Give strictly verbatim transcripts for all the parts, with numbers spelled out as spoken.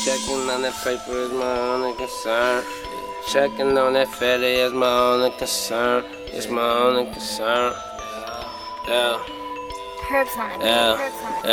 Checking on that paper is my only concern. Checking on that fatty is my only concern. It's my only concern. Yeah. Yeah,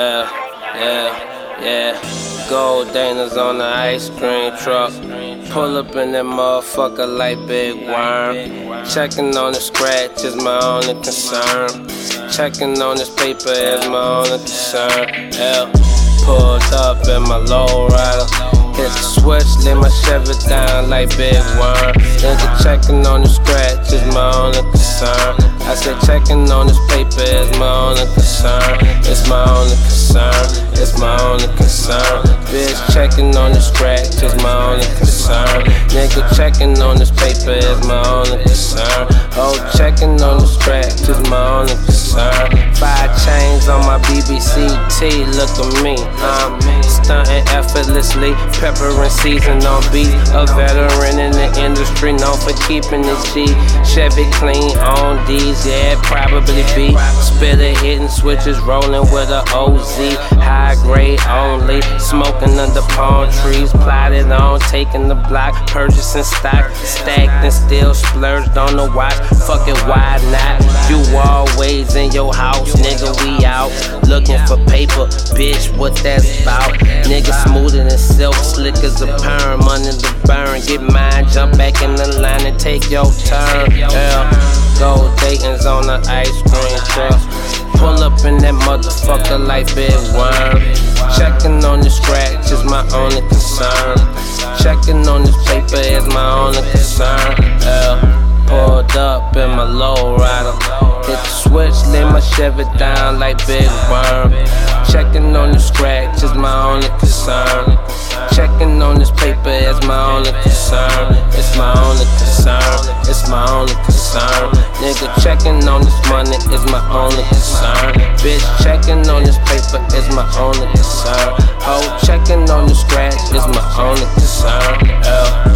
yeah, yeah, yeah. Gold Dana's on the ice cream truck. Pull up in that motherfucker like Big Worm. Checking on the scratch is my only concern. Checking on this paper is my only concern. Yeah. Pulled up in my lowrider. Hit the switch, lay my Chevy down like Big Worm. Nigga checking on the scratch is my only concern. I said checking on this paper is my only concern. It's my only concern. It's my only concern. Bitch checking on the scratch is my only concern. Nigga checking on this paper is my only concern. Oh, checking on the scratch is my only concern. Five chains on my B B C T, look at me. I'm stunting effortlessly, pepper and season on beat. A veteran in the industry, known for keeping it G. Chevy clean on D's, yeah, probably be. Spitter hitting switches, rolling with a O Z. High grade only, smoking under palm trees. Plotted on, taking the block, purchasing stock. Stacked and still splurged on the watch. Fuck it, why not? You always in your house, nigga, we out. Looking for paper, bitch, what that's about? Nigga smoother than silk, slick as a perm. Under the burn, get mine, jump back in the line and take your turn. Yeah, gold Dayton's on the ice cream truck. Pull up in that motherfucker like Big Worm. Checking on the scratch is my only concern. Checking on this paper is my only concern. Yeah. Pulled up in my lowrider. Hit the switch, lay my Chevy down like Big Worm. Checking on the scratch is my only concern. Checking on this paper is my only concern. It's my only concern. It's my only concern. Nigga checking on this money is my only concern. Bitch checking on this paper is my only concern. Hoe checking on the scratch is my only concern. Yeah.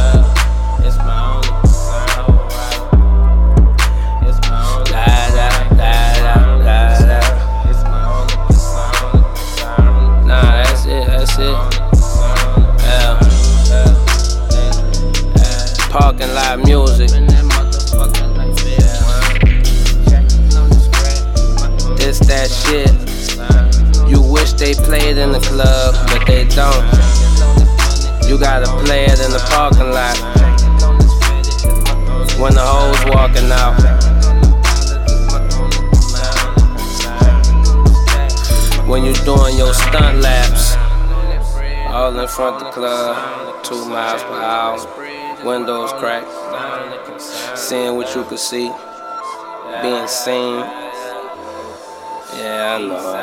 Parking lot music. This that shit. You wish they played in the club, but they don't. You gotta play it in the parking lot when the hoes walking out. When you doing your stunt laps, all in front of the club, two miles per hour. Windows cracked, seeing what you could see, being seen. Yeah, I know.